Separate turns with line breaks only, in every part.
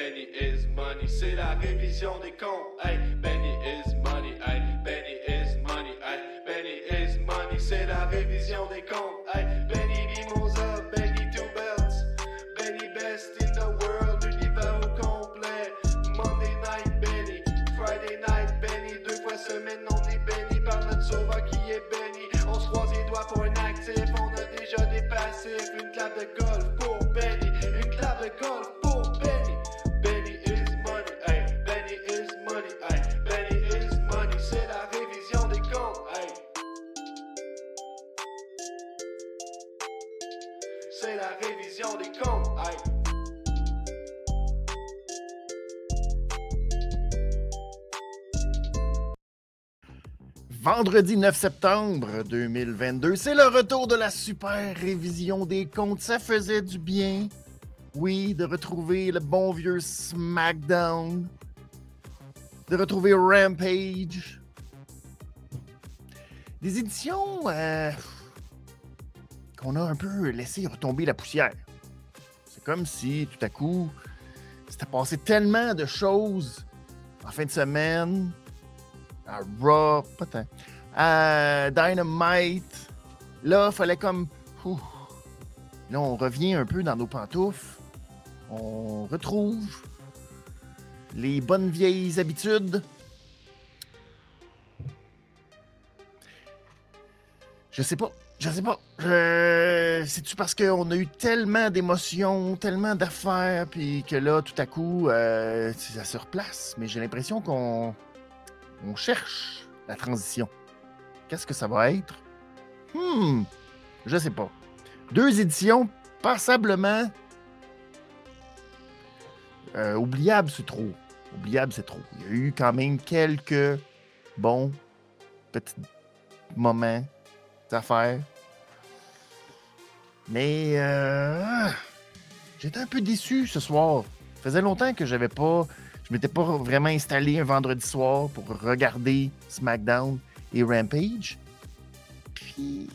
Benny is money, c'est la révision des comptes. Hey, Benny is money, hey, Benny is money, hey, Benny is money, c'est la révision des comptes. Hey, Benny Mimosa, Benny Two Belts, Benny best in the world, univers au complet. Monday night Benny, Friday night Benny, 2 fois semaine on est béni par notre sauveur qui est béni. On se croise les doigts pour un actif, on a déjà des passifs. Une clap de golf pour Benny, une clap de golf pour Benny. Benny is money, hey, Benny is money, hey, Benny is money, c'est la révision des comptes, hey. C'est la révision des comptes, hey.
Vendredi 9 septembre 2022, c'est le retour de la super révision des comptes. Ça faisait du bien, oui, de retrouver le bon vieux SmackDown, de retrouver Rampage. Des éditions qu'on a un peu laissé retomber la poussière. C'est comme si, tout à coup, c'était passé tellement de choses en fin de semaine, à Raw, pas tant, à Dynamite. Là, il fallait comme... Là, on revient un peu dans nos pantoufles. On retrouve les bonnes vieilles habitudes. Je sais pas. C'est-tu parce qu'on a eu tellement d'émotions, tellement d'affaires, puis que là, tout à coup, ça se replace. Mais j'ai l'impression qu'on cherche la transition. Qu'est-ce que ça va être? Je sais pas. 2 éditions passablement oubliables, c'est trop. Oubliable, c'est trop. Il y a eu quand même quelques bons petits moments d'affaires. Mais j'étais un peu déçu ce soir. Ça faisait longtemps que je m'étais pas vraiment installé un vendredi soir pour regarder SmackDown et Rampage. Puis...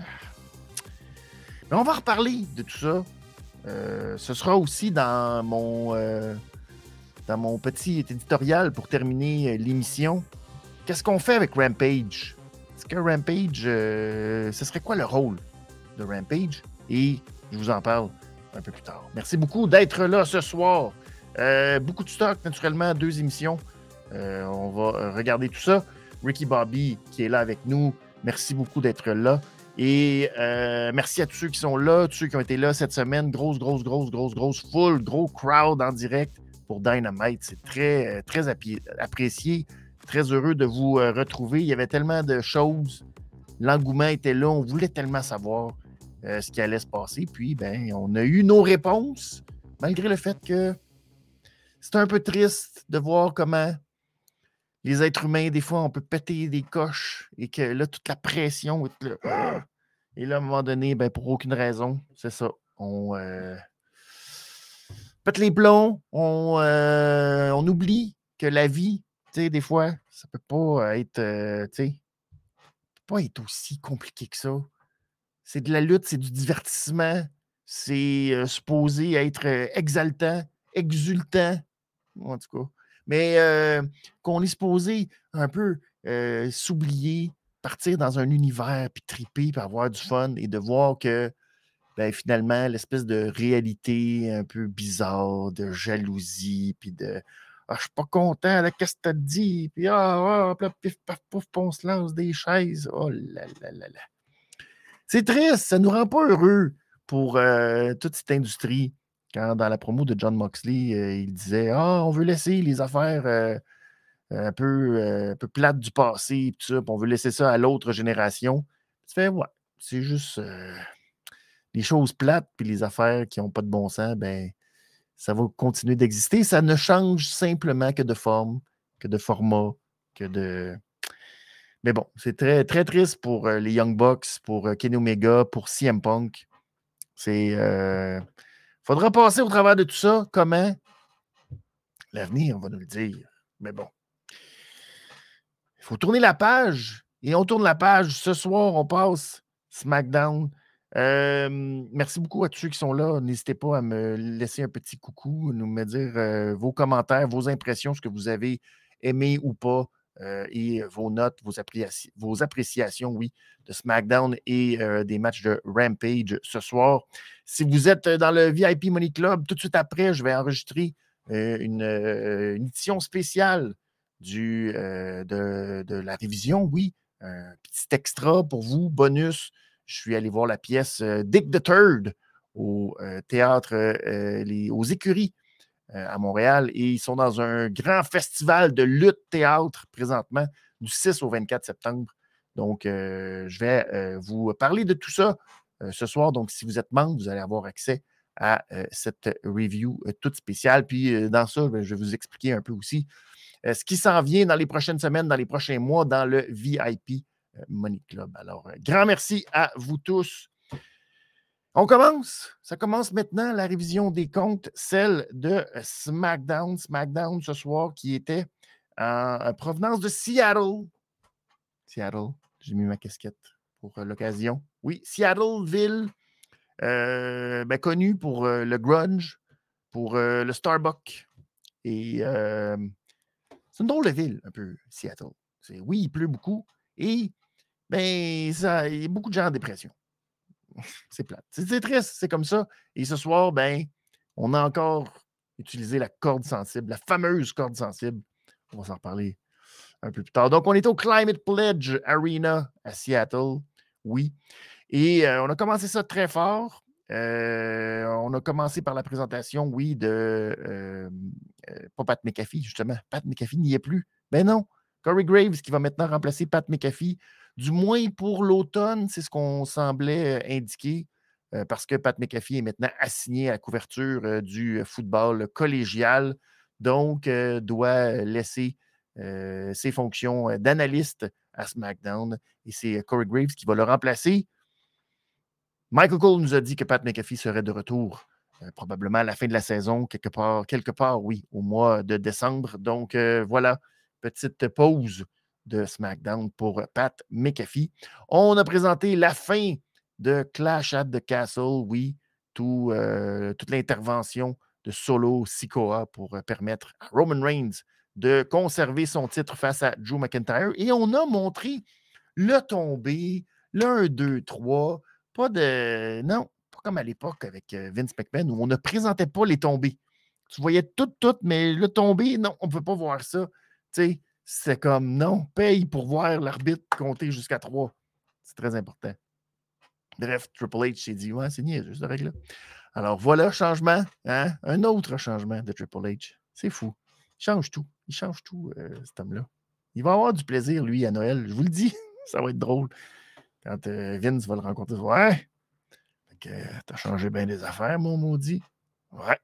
Mais on va reparler de tout ça. Ce sera aussi dans mon petit éditorial pour terminer l'émission. Qu'est-ce qu'on fait avec Rampage? Est-ce que Rampage, ce serait quoi le rôle de Rampage? Et je vous en parle un peu plus tard. Merci beaucoup d'être là ce soir. Beaucoup de stock, naturellement, 2 émissions. On va regarder tout ça. Ricky Bobby qui est là avec nous. Merci beaucoup d'être là. Et merci à tous ceux qui sont là, tous ceux qui ont été là cette semaine. Grosse foule, gros crowd en direct pour Dynamite. C'est très, très apprécié. Très heureux de vous retrouver. Il y avait tellement de choses. L'engouement était là. On voulait tellement savoir ce qui allait se passer. Puis, on a eu nos réponses, malgré le fait que c'est un peu triste de voir comment les êtres humains, des fois, on peut péter des coches et que là, toute la pression est là. Et là, à un moment donné, pour aucune raison, c'est ça. On pète les plombs, on oublie que la vie, tu sais, des fois, ça peut pas être, pas être aussi compliqué que ça. C'est de la lutte, c'est du divertissement, c'est supposé être exaltant, exultant, en tout cas. Mais qu'on est supposé un peu s'oublier, partir dans un univers, puis triper, puis avoir du fun, et de voir que finalement, l'espèce de réalité un peu bizarre, de jalousie, puis de « Ah, je suis pas content de ce que tu as dit », puis « Ah, pif, paf, pouf, on se lance des chaises. » Oh là là là là. C'est triste, ça nous rend pas heureux pour toute cette industrie. Quand dans la promo de Jon Moxley, il disait « Ah, on veut laisser les affaires un peu plates du passé, tout ça, puis on veut laisser ça à l'autre génération. » Tu fais « Ouais, c'est juste les choses plates puis les affaires qui n'ont pas de bon sens, ça va continuer d'exister. Ça ne change simplement que de forme, que de format, que de... » Mais bon, c'est très, très triste pour les Young Bucks, pour Kenny Omega, pour CM Punk. Faudra passer au travers de tout ça. Comment? L'avenir va nous le dire. Mais bon. Il faut tourner la page. Et on tourne la page. Ce soir, on passe SmackDown. Merci beaucoup à tous ceux qui sont là. N'hésitez pas à me laisser un petit coucou, me dire vos commentaires, vos impressions, ce que vous avez aimé ou pas, et vos notes, vos appréciations, oui, de SmackDown et des matchs de Rampage ce soir. Si vous êtes dans le VIP Money Club, tout de suite après, je vais enregistrer une édition spéciale de la révision, oui. Un petit extra pour vous, bonus. Je suis allé voir la pièce Dick the Third au théâtre, aux Écuries à Montréal. Et ils sont dans un grand festival de lutte théâtre présentement, du 6 au 24 septembre. Donc, je vais vous parler de tout ça ce soir. Donc, si vous êtes membre, vous allez avoir accès à cette review toute spéciale. Puis, dans ça, je vais vous expliquer un peu aussi ce qui s'en vient dans les prochaines semaines, dans les prochains mois, dans le VIP Money Club. Alors, grand merci à vous tous. On commence. Ça commence maintenant, la révision des comptes, celle de SmackDown. SmackDown ce soir qui était en provenance de Seattle. Seattle, j'ai mis ma casquette pour l'occasion. Oui, Seattle, ville connue pour le grunge, pour le Starbucks. Et c'est une drôle de ville, un peu, Seattle. Oui, il pleut beaucoup et il y a beaucoup de gens en dépression. C'est plate. C'est triste, c'est comme ça. Et ce soir, on a encore utilisé la corde sensible, la fameuse corde sensible. On va s'en reparler un peu plus tard. Donc, on est au Climate Pledge Arena à Seattle. Oui. Et on a commencé ça très fort. On a commencé par la présentation, oui, de pas Pat McAfee, justement. Pat McAfee n'y est plus. Ben non. Corey Graves qui va maintenant remplacer Pat McAfee. Du moins pour l'automne, c'est ce qu'on semblait indiquer, parce que Pat McAfee est maintenant assigné à la couverture du football collégial, donc doit laisser ses fonctions d'analyste à SmackDown. Et c'est Corey Graves qui va le remplacer. Michael Cole nous a dit que Pat McAfee serait de retour probablement à la fin de la saison, quelque part, oui, au mois de décembre. Donc voilà, petite pause de SmackDown pour Pat McAfee. On a présenté la fin de Clash at the Castle, oui, toute l'intervention de Solo Sikoa pour permettre à Roman Reigns de conserver son titre face à Drew McIntyre. Et on a montré le tombé, le 1, 2, 3, pas de... Non, pas comme à l'époque avec Vince McMahon où on ne présentait pas les tombées. Tu voyais tout, mais le tombé, non, on ne peut pas voir ça. Tu sais, c'est comme, non, paye pour voir l'arbitre compter jusqu'à 3. C'est très important. Bref, Triple H s'est dit, ouais, c'est niaiseux, cette règle-là. Alors voilà, changement, hein? Un autre changement de Triple H. C'est fou. Il change tout, cet homme-là. Il va avoir du plaisir, lui, à Noël. Je vous le dis, ça va être drôle. Quand Vince va le rencontrer, ouais. T'as changé bien des affaires, mon maudit. Ouais.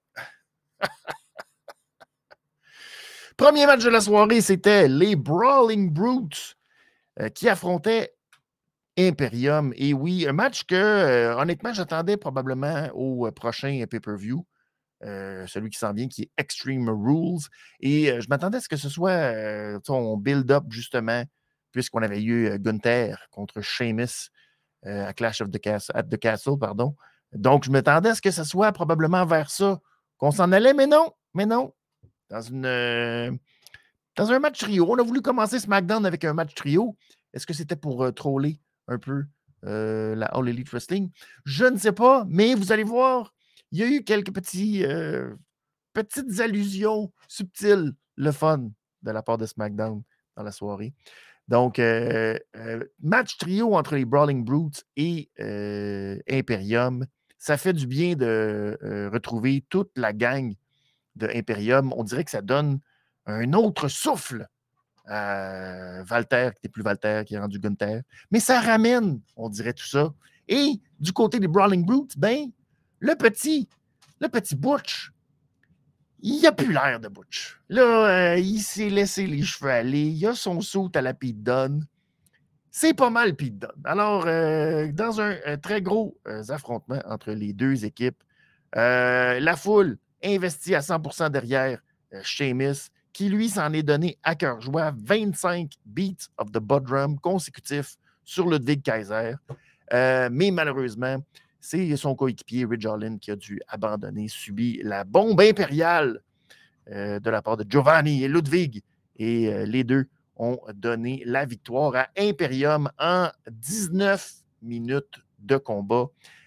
Premier match de la soirée, c'était les Brawling Brutes qui affrontaient Imperium. Et oui, un match que, honnêtement, j'attendais probablement au prochain pay-per-view. Celui qui s'en vient, qui est Extreme Rules. Et je m'attendais à ce que ce soit son build-up, justement, puisqu'on avait eu Gunther contre Sheamus à Clash at the Castle, pardon. Donc, je m'attendais à ce que ce soit probablement vers ça qu'on s'en allait, mais non. Dans un match trio. On a voulu commencer SmackDown avec un match trio. Est-ce que c'était pour troller un peu la All Elite Wrestling? Je ne sais pas, mais vous allez voir, il y a eu quelques petites allusions subtiles, le fun de la part de SmackDown dans la soirée. Donc, match trio entre les Brawling Brutes et Imperium. Ça fait du bien de retrouver toute la gang de Imperium. On dirait que ça donne un autre souffle à Walter, qui n'est plus Walter, qui est rendu Gunther. Mais ça ramène, on dirait, tout ça. Et du côté des Brawling Brutes, le petit Butch, il n'a plus l'air de Butch. Là, il s'est laissé les cheveux aller. Il a son saut à la Pete Dunne. C'est pas mal Pete Dunne. Alors, dans un très gros affrontement entre les deux équipes, la foule investit à 100% derrière Sheamus, qui lui s'en est donné à cœur joie 25 beats of the butt drum consécutifs sur Ludwig Kaiser. Mais malheureusement, c'est son coéquipier Ridge Holland qui a dû abandonner, subi la bombe impériale de la part de Giovanni et Ludwig. Et les deux ont donné la victoire à Imperium en 19 minutes de combat.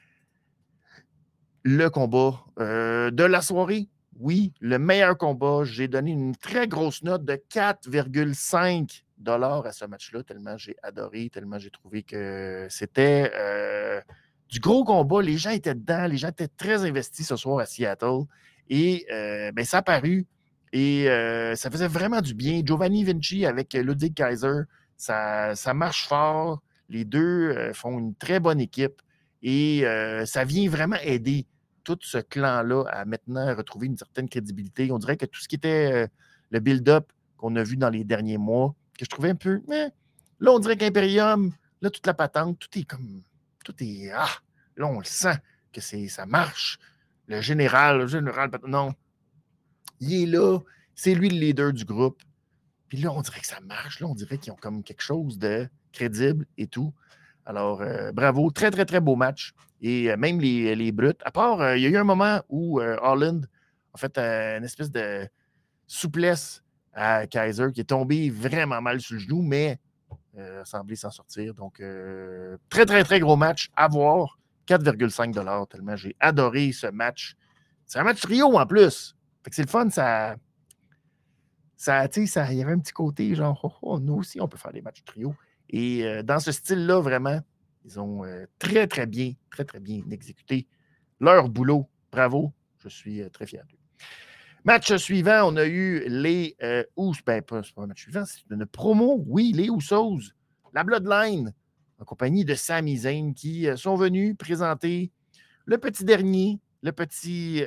Le combat de la soirée, oui, le meilleur combat. J'ai donné une très grosse note de 4,5 $ à ce match-là, tellement j'ai adoré, tellement j'ai trouvé que c'était du gros combat. Les gens étaient dedans, les gens étaient très investis ce soir à Seattle. Et ça a paru. Et ça faisait vraiment du bien. Giovanni Vinci avec Ludwig Kaiser, ça marche fort. Les deux font une très bonne équipe. Et ça vient vraiment aider tout ce clan-là à maintenant retrouver une certaine crédibilité. On dirait que tout ce qui était le build-up qu'on a vu dans les derniers mois, que je trouvais un peu... là, on dirait qu'Imperium, là, toute la patente, tout est comme... Tout est... là, on le sent que ça marche. Le général, non. Il est là. C'est lui le leader du groupe. Puis là, on dirait que ça marche. Là, on dirait qu'ils ont comme quelque chose de crédible et tout. Alors, bravo. Très, très, très beau match. Et même les brutes. À part, il y a eu un moment où Holland a fait une espèce de souplesse à Kaiser qui est tombé vraiment mal sur le genou, mais a semblé s'en sortir. Donc, très, très, très gros match à voir. 4,5 $ tellement j'ai adoré ce match. C'est un match trio en plus. Fait que c'est le fun, il y avait un petit côté genre, nous aussi, on peut faire des matchs trio. Et dans ce style-là, vraiment, ils ont très, très bien exécuté leur boulot. Bravo, je suis très fier d'eux. Match suivant, on a eu les c'est pas un match suivant, c'est une promo, oui, les Usos, la Bloodline, en compagnie de Sami Zayn, qui sont venus présenter le petit dernier, le petit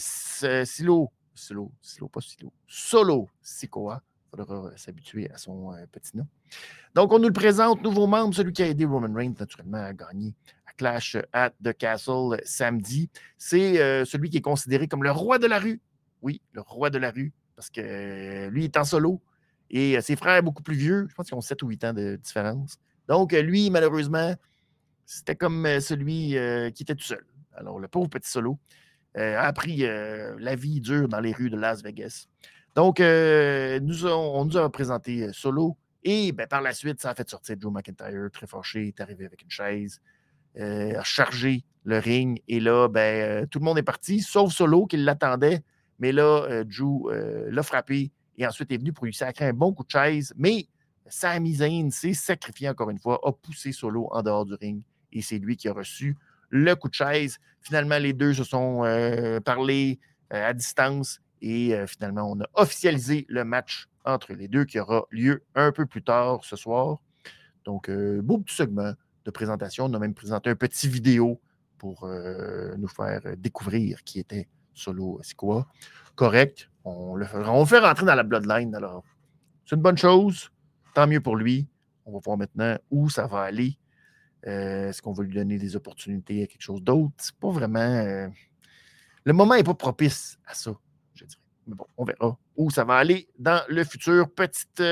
Solo Sikoa. Il faudra s'habituer à son petit nom. Donc, on nous le présente, nouveau membre, celui qui a aidé Roman Reigns, naturellement, à gagner à Clash at the Castle samedi. C'est celui qui est considéré comme le roi de la rue. Oui, le roi de la rue, parce que lui est en solo et ses frères beaucoup plus vieux, je pense qu'ils ont 7 ou 8 ans de différence. Donc, lui, malheureusement, c'était comme celui qui était tout seul. Alors, le pauvre petit Solo a appris la vie dure dans les rues de Las Vegas. Donc, on nous a présenté Solo et par la suite, ça a fait sortir Drew McIntyre, très fâché, est arrivé avec une chaise, a chargé le ring et là, tout le monde est parti, sauf Solo qui l'attendait. Mais là, Drew l'a frappé et ensuite est venu pour lui sacrer un bon coup de chaise. Mais Sami Zayn s'est sacrifié encore une fois, a poussé Solo en dehors du ring et c'est lui qui a reçu le coup de chaise. Finalement, les deux se sont parlé à distance et finalement, on a officialisé le match entre les deux qui aura lieu un peu plus tard ce soir. Donc, beau petit segment de présentation. On a même présenté un petit vidéo pour nous faire découvrir qui était Solo Sikoa. Correct. On le fait rentrer dans la Bloodline. Alors, c'est une bonne chose. Tant mieux pour lui. On va voir maintenant où ça va aller. Est-ce qu'on va lui donner des opportunités à quelque chose d'autre? C'est pas vraiment... Le moment n'est pas propice à ça, je dirais. Mais bon, on verra où ça va aller dans le futur. Petite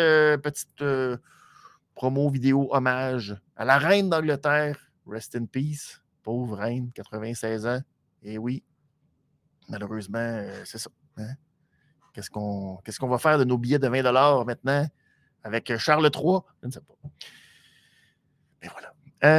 promo vidéo hommage à la reine d'Angleterre. Rest in peace. Pauvre reine, 96 ans. Et oui, malheureusement, c'est ça. Hein? Qu'est-ce qu'on va faire de nos billets de 20 $ maintenant avec Charles III? Je ne sais pas. Mais voilà.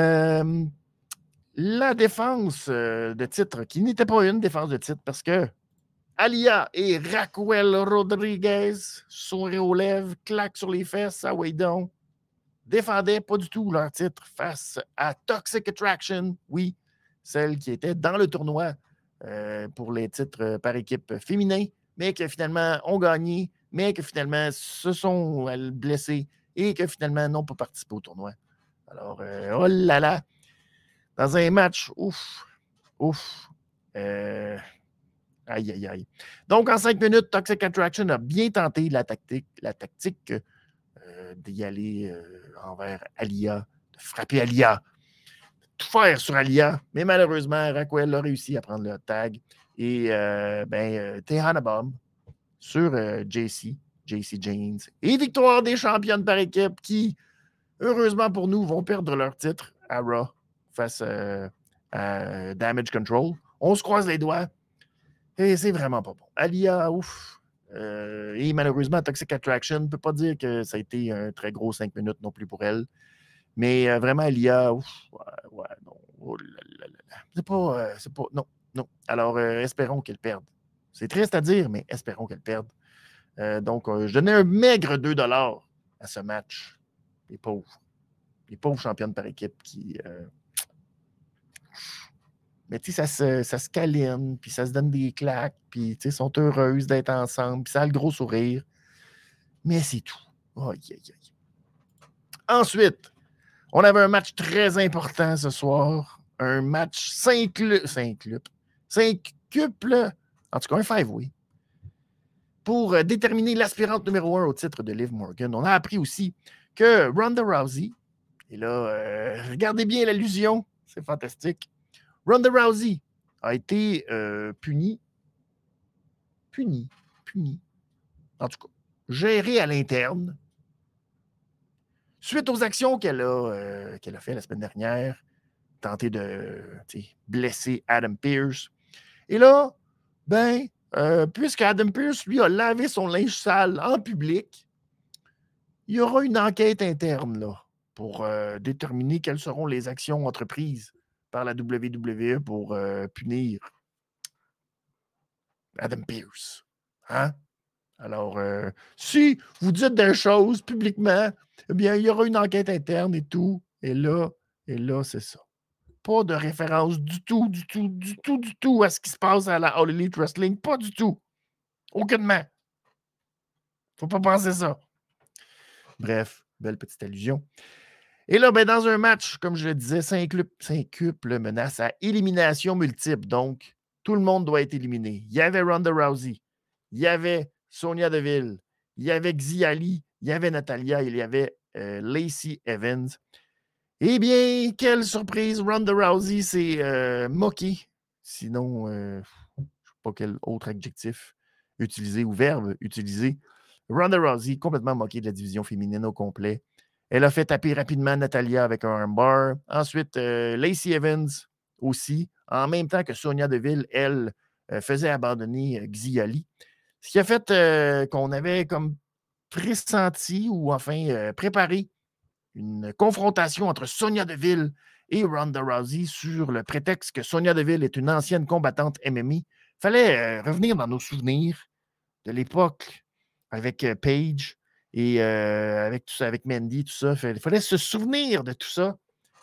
La défense de titre, qui n'était pas une défense de titre, parce que Aliyah et Raquel Rodriguez, sourire aux lèvres, claque sur les fesses, ah oui donc, défendaient pas du tout leur titre face à Toxic Attraction, oui, celle qui était dans le tournoi pour les titres par équipe féminin, mais que finalement ont gagné, mais que finalement se sont blessés et que finalement n'ont pas participé au tournoi. Alors, oh là là, dans un match, aïe, aïe, aïe. Donc, en 5 minutes, Toxic Attraction a bien tenté la tactique d'y aller envers Aliyah, de frapper Aliyah, de tout faire sur Aliyah, mais malheureusement, Raquel a réussi à prendre le tag et Tehana Bomb sur JC James et victoire des championnes par équipe qui, heureusement pour nous, vont perdre leur titre à Raw face à Damage Control. On se croise les doigts. Et c'est vraiment pas bon. Aliyah, ouf. Et malheureusement, Toxic Attraction, on ne peut pas dire que ça a été un très gros 5 minutes non plus pour elle. Mais vraiment, Aliyah, ouf. Ouais, non. Oh là là là. C'est pas. Non, non. Alors, espérons qu'elle perde. C'est triste à dire, mais espérons qu'elle perde. Donc, je donnais un maigre 2$ à ce match. Les pauvres championnes par équipe qui. Mais tu sais, ça se câline, puis ça se donne des claques, puis tu sais, sont heureuses d'être ensemble, puis ça a le gros sourire. Mais c'est tout. Oh, yeah, yeah. Ensuite, on avait un match très important ce soir. Un match 5 quintuples, en tout cas un 5-way, pour déterminer l'aspirante numéro 1 au titre de Liv Morgan. On a appris aussi que Ronda Rousey, et là, regardez bien l'allusion, c'est fantastique. Ronda Rousey a été punie. En tout cas, gérée à l'interne suite aux actions qu'elle a fait la semaine dernière, tenter de blesser Adam Pearce. Et là, puisque Adam Pearce, lui, a lavé son linge sale en public, il y aura une enquête interne là, pour déterminer quelles seront les actions entreprises par la WWE pour punir Adam Pearce. Hein? Alors, si vous dites des choses publiquement, eh bien, il y aura une enquête interne et tout. Et là, c'est ça. Pas de référence du tout à ce qui se passe à la All Elite Wrestling. Pas du tout. Aucunement. Faut pas penser ça. Bref, belle petite allusion. Et là, dans un match, comme je le disais, 5 quintuples menace à élimination multiple. Donc, tout le monde doit être éliminé. Il y avait Ronda Rousey. Il y avait Sonya Deville. Il y avait Xia Ali. Il y avait Natalya. Il y avait Lacey Evans. Eh bien, quelle surprise! Ronda Rousey s'est moquée. Sinon, je ne sais pas quel autre adjectif utiliser ou verbe utiliser. Ronda Rousey, complètement moquée de la division féminine au complet. Elle a fait taper rapidement Natalya avec un armbar. Ensuite, Lacey Evans aussi, en même temps que Sonya Deville, elle, faisait abandonner Xia Ali. Ce qui a fait qu'on avait comme pressenti ou enfin préparé une confrontation entre Sonya Deville et Ronda Rousey sur le prétexte que Sonya Deville est une ancienne combattante MMA. Il fallait revenir dans nos souvenirs de l'époque avec Paige et avec tout ça, avec Mandy, tout ça. Il fallait se souvenir de tout ça.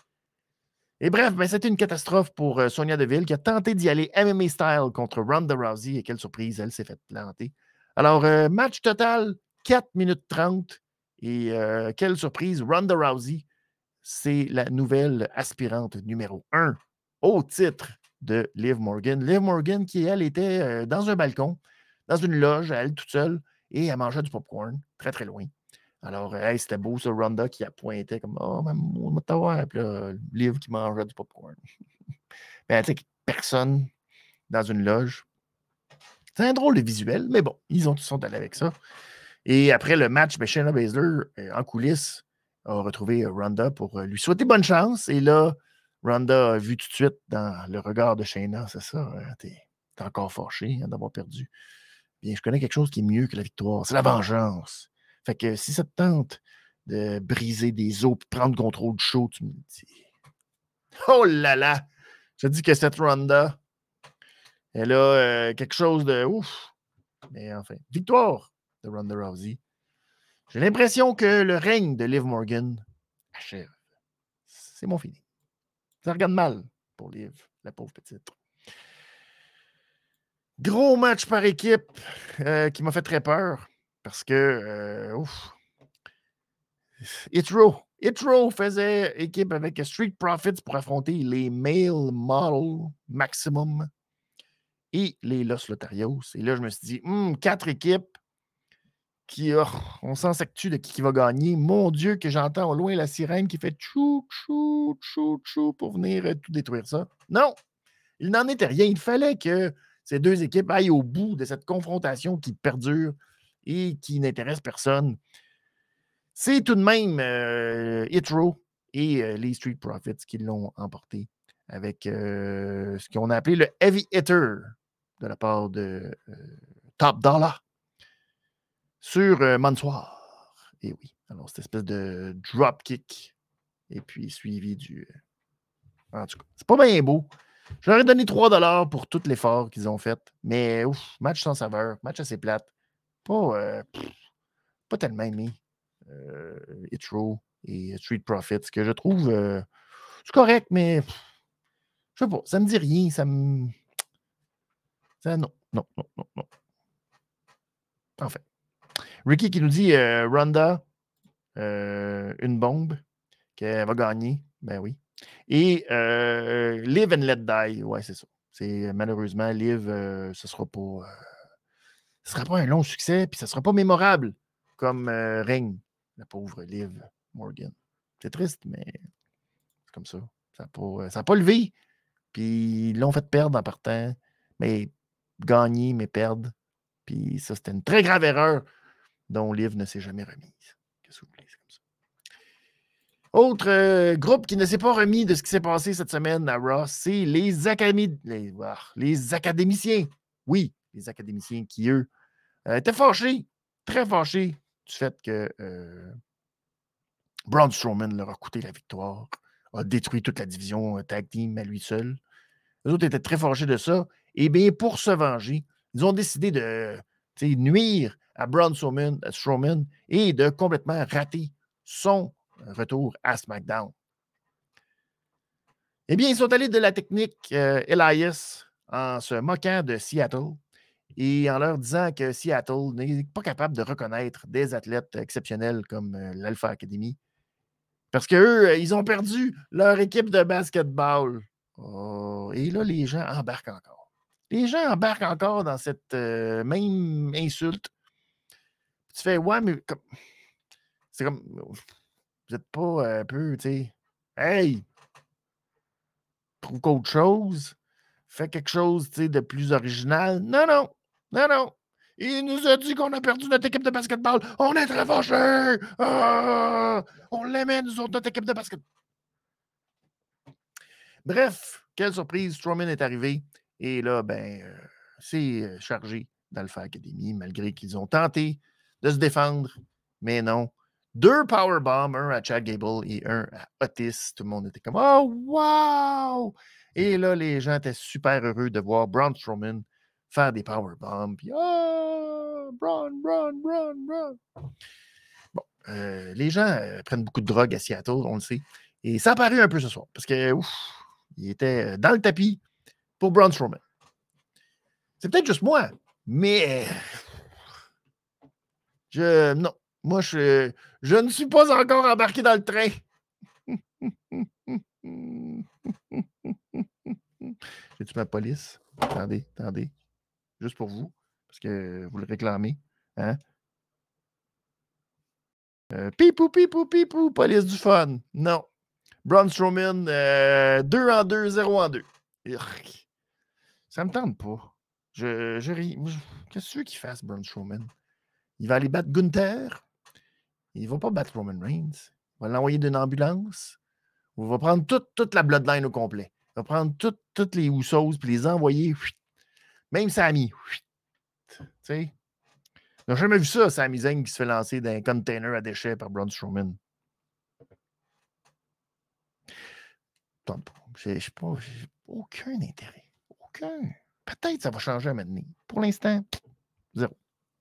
Et bref, c'était une catastrophe pour Sonya Deville qui a tenté d'y aller MMA style contre Ronda Rousey. Et quelle surprise, elle s'est fait planter. Alors, match total, 4 minutes 30. Et quelle surprise, Ronda Rousey, c'est la nouvelle aspirante numéro 1 au titre de Liv Morgan. Liv Morgan qui, elle, était dans un balcon, dans une loge, elle toute seule, et elle mangeait du popcorn, très, très loin. Alors, c'était beau, ça, Ronda qui a pointé comme « Oh, maman, t'as puis là, Liv qui mangeait du popcorn. » Mais tu sais, personne dans une loge. C'est un drôle de visuel, mais bon, ils sont allés avec ça. Et après le match, Shayna Baszler, en coulisses, a retrouvé Ronda pour lui souhaiter bonne chance. Et là, Ronda a vu tout de suite dans le regard de Shayna, c'est ça, t'es encore fâché d'avoir perdu. Bien, je connais quelque chose qui est mieux que la victoire, c'est la vengeance. Fait que si ça te tente de briser des os et prendre contrôle du show, tu me dis. Oh là là! Je te dis que cette Ronda, elle a quelque chose de ouf. Mais enfin, victoire de Ronda Rousey. J'ai l'impression que le règne de Liv Morgan achève. C'est mon feeling. Ça regarde mal pour Liv, la pauvre petite. Gros match par équipe qui m'a fait très peur parce que Hitro faisait équipe avec Street Profits pour affronter les Male Model Maximum et les Los Lotarios. Et là, je me suis dit, 4 équipes qui, on s'en s'actue de qui va gagner. Mon Dieu, que j'entends au loin la sirène qui fait tchou, tchou, tchou, tchou pour venir tout détruire ça. Non, il n'en était rien. Il fallait que ces deux équipes aillent au bout de cette confrontation qui perdure et qui n'intéresse personne. C'est tout de même Hitro et les Street Profits qui l'ont emporté avec ce qu'on a appelé le Heavy Hitter de la part de Top Dollar sur Mansoir. Et oui, alors cette espèce de dropkick et puis suivi du... en tout cas, c'est pas bien beau. Je leur ai donné 3$ pour tout l'effort qu'ils ont fait, mais ouf, match sans saveur, match assez plate. Pas tellement aimé. Hitro et Street Profits, que je trouve c'est correct, mais je sais pas, ça me dit rien, non. Enfin. Ricky qui nous dit Ronda, une bombe, qu'elle va gagner. Ben oui. Et Live and Let Die, ouais, c'est ça. C'est malheureusement, Live, ce sera pas un long succès, puis ça sera pas mémorable comme Ring, la pauvre Liv Morgan. C'est triste, mais c'est comme ça. Ça n'a pas levé. Puis ils l'ont fait perdre en partant, mais gagner, mais perdre. Puis ça, c'était une très grave erreur dont Liv ne s'est jamais remise. Qu'est-ce que vous voulez, c'est comme ça. Autre groupe qui ne s'est pas remis de ce qui s'est passé cette semaine à Raw, c'est les académiciens. Oui, les académiciens qui, eux, étaient fâchés, très fâchés du fait que Braun Strowman leur a coûté la victoire, a détruit toute la division tag team à lui seul. Les autres étaient très fâchés de ça. Et bien, pour se venger, ils ont décidé de nuire à Braun Strowman et de complètement rater son retour à SmackDown. Eh bien, ils sont allés de la technique Elias en se moquant de Seattle et en leur disant que Seattle n'est pas capable de reconnaître des athlètes exceptionnels comme l'Alpha Academy. Parce qu'eux, ils ont perdu leur équipe de basketball. Oh, et là, les gens embarquent encore. Les gens embarquent encore dans cette même insulte. Tu fais, ouais, mais c'est comme, vous n'êtes pas un peu, tu sais, hey, trouve qu'autre chose, fais quelque chose, tu sais, de plus original. Non. Il nous a dit qu'on a perdu notre équipe de basketball. On est très fâchés. Ah! On l'aimait, nous autres, notre équipe de basketball. Bref, quelle surprise, Strowman est arrivé. Et là, c'est chargé d'Alpha Academy, malgré qu'ils ont tenté de se défendre. Mais non. 2 powerbombs, un à Chad Gable et un à Otis. Tout le monde était comme « Oh, wow! » Et là, les gens étaient super heureux de voir Braun Strowman faire des powerbombs. Puis « Oh, Braun! » Bon, les gens prennent beaucoup de drogue à Seattle, on le sait. Et ça a paru un peu ce soir, parce que, il était dans le tapis pour Braun Strowman. C'est peut-être juste moi, mais non. Moi, je ne suis pas encore embarqué dans le train. J'ai-tu ma police? Attendez. Juste pour vous, parce que vous le réclamez. Hein? Pipou, police du fun. Non. Braun Strowman, 2 en 2, 0 en 2. Ça me tente pas. Je ris. Qu'est-ce que tu veux qu'il fasse, Braun Strowman? Il va aller battre Gunther. Il ne va pas battre Roman Reigns. Il va l'envoyer d'une ambulance. Il va prendre toute la bloodline au complet. Il va prendre toutes les Usos et les envoyer. Même Sami. Tu sais? On n'a jamais vu ça, Sami Zayn qui se fait lancer d'un container à déchets par Braun Strowman. Je sais pas, j'ai aucun intérêt. Aucun. Peut-être que ça va changer à un moment donné. Pour l'instant, 0.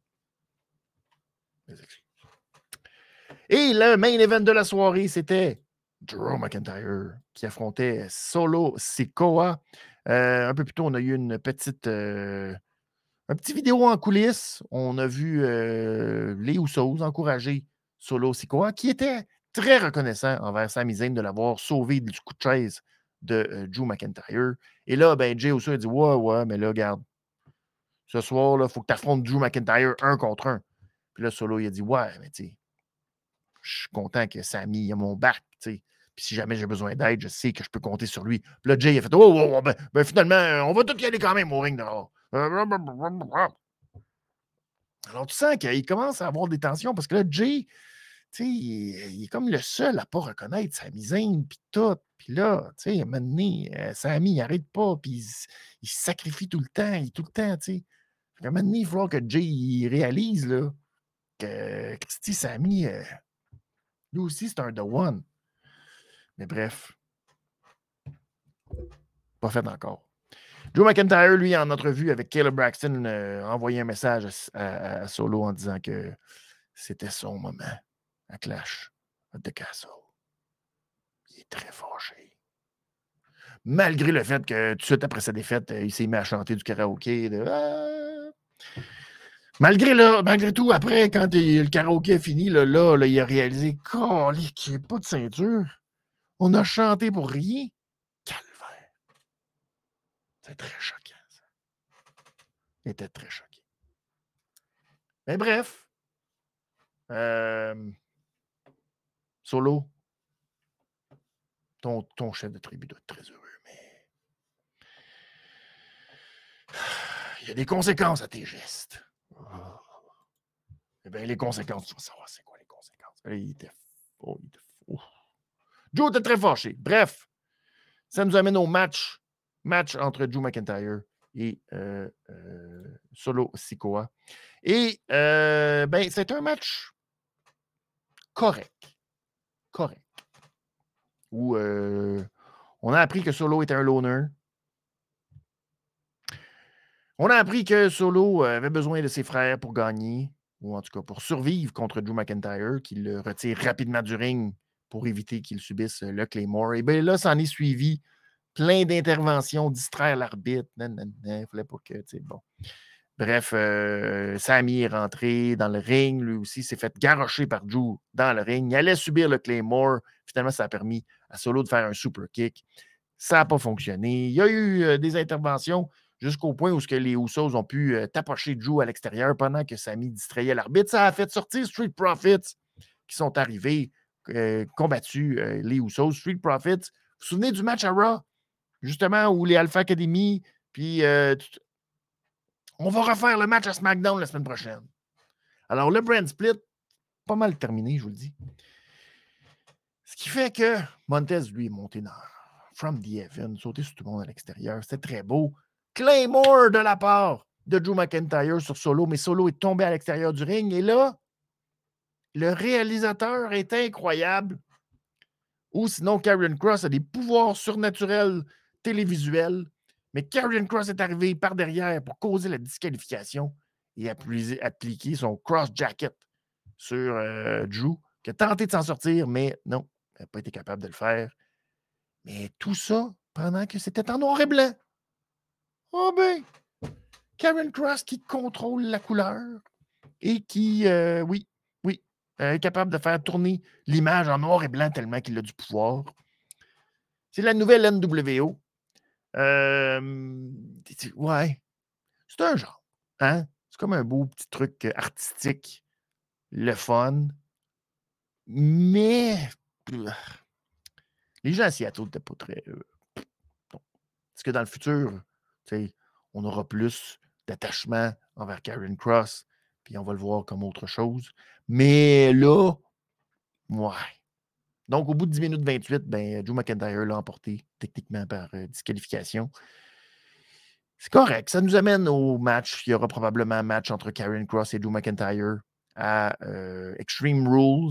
Et le main event de la soirée, c'était Drew McIntyre qui affrontait Solo Sikoa. Un peu plus tôt, on a eu un petit vidéo en coulisses. On a vu les Usos encourager Solo Sikoa, qui était très reconnaissant envers Sami Zayn de l'avoir sauvé du coup de chaise de Drew McIntyre. Et là, Jey Uso a dit « Ouais, mais là, regarde, ce soir, il faut que tu affrontes Drew McIntyre 1 contre 1. » Puis là, Solo, il a dit « Ouais, mais tu sais, je suis content que Sami ait mon bac, tu sais. Puis si jamais j'ai besoin d'aide, je sais que je peux compter sur lui. » Puis là, Jay a fait « Oh, finalement, on va tout y aller quand même au ring dehors. » Alors, tu sens qu'il commence à avoir des tensions parce que là, Jay, tu sais, il est comme le seul à ne pas reconnaître sa misaine, puis tout. Puis là, tu sais, à un moment donné, Sami, il n'arrête pas, puis il se sacrifie tout le temps, tout le temps, tu sais. À un moment donné, il va falloir que Jay il réalise, là, que Christy Sami, lui aussi, c'est un The One. Mais bref, pas fait encore. Drew McIntyre, lui, en entrevue avec Caleb Braxton, a envoyé un message à Solo en disant que c'était son moment à Clash at the Castle. Il est très fâché. Malgré le fait que tout de suite après sa défaite, il s'est mis à chanter du karaoké. Malgré tout, après, quand le karaoké est fini, là, il a réalisé qu'il n'y a pas de ceinture. On a chanté pour rien. Calvaire. C'est très choquant, ça. Il était très choqué. Mais bref. Solo. Ton chef de tribu doit être très heureux, mais il y a des conséquences à tes gestes. Oh. Eh bien, les conséquences, tu vas savoir c'est quoi les conséquences. Il était fou. Joe était très fâché. Bref, ça nous amène au match entre Drew McIntyre et Solo Sikoa. Et c'est un match correct. Où on a appris que Solo était un loner. On a appris que Solo avait besoin de ses frères pour gagner, ou en tout cas pour survivre contre Drew McIntyre, qui le retire rapidement du ring pour éviter qu'il subisse le Claymore. Et bien là, ça en est suivi plein d'interventions, distraire l'arbitre. Il fallait pas que, tu sais, bon. Bref, Sami est rentré dans le ring. Lui aussi s'est fait garrocher par Drew dans le ring. Il allait subir le Claymore. Finalement, ça a permis à Solo de faire un super kick. Ça n'a pas fonctionné. Il y a eu des interventions jusqu'au point où les Usos ont pu tapocher Drew à l'extérieur pendant que Sami distrayait l'arbitre. Ça a fait sortir Street Profits qui sont arrivés, combattus les Usos. Street Profits, vous vous souvenez du match à Raw? Justement, où les Alpha Academy, puis on va refaire le match à SmackDown la semaine prochaine. Alors, le brand split, pas mal terminé, je vous le dis. Ce qui fait que Montez, lui, est monté dans From the Heaven, sauté sur tout le monde à l'extérieur. C'était très beau. Claymore de la part de Drew McIntyre sur Solo, mais Solo est tombé à l'extérieur du ring. Et là, le réalisateur est incroyable. Ou sinon, Karrion Kross a des pouvoirs surnaturels télévisuels. Mais Karrion Kross est arrivé par derrière pour causer la disqualification et appliquer son cross jacket sur Drew, qui a tenté de s'en sortir, mais non, il n'a pas été capable de le faire. Mais tout ça pendant que c'était en noir et blanc. Oh ben, Karrion Kross qui contrôle la couleur et qui, est capable de faire tourner l'image en noir et blanc tellement qu'il a du pouvoir. C'est la nouvelle NWO. Ouais. C'est un genre. Hein? C'est comme un beau petit truc artistique. Le fun. Mais les gens à Seattle n'étaient pas très... Est-ce que dans le futur, on aura plus d'attachement envers Karrion Kross, puis on va le voir comme autre chose. Mais là, ouais. Donc, au bout de 10 minutes 28, Drew McIntyre l'a emporté techniquement par disqualification. C'est correct. Ça nous amène au match. Il y aura probablement un match entre Karrion Kross et Drew McIntyre à Extreme Rules.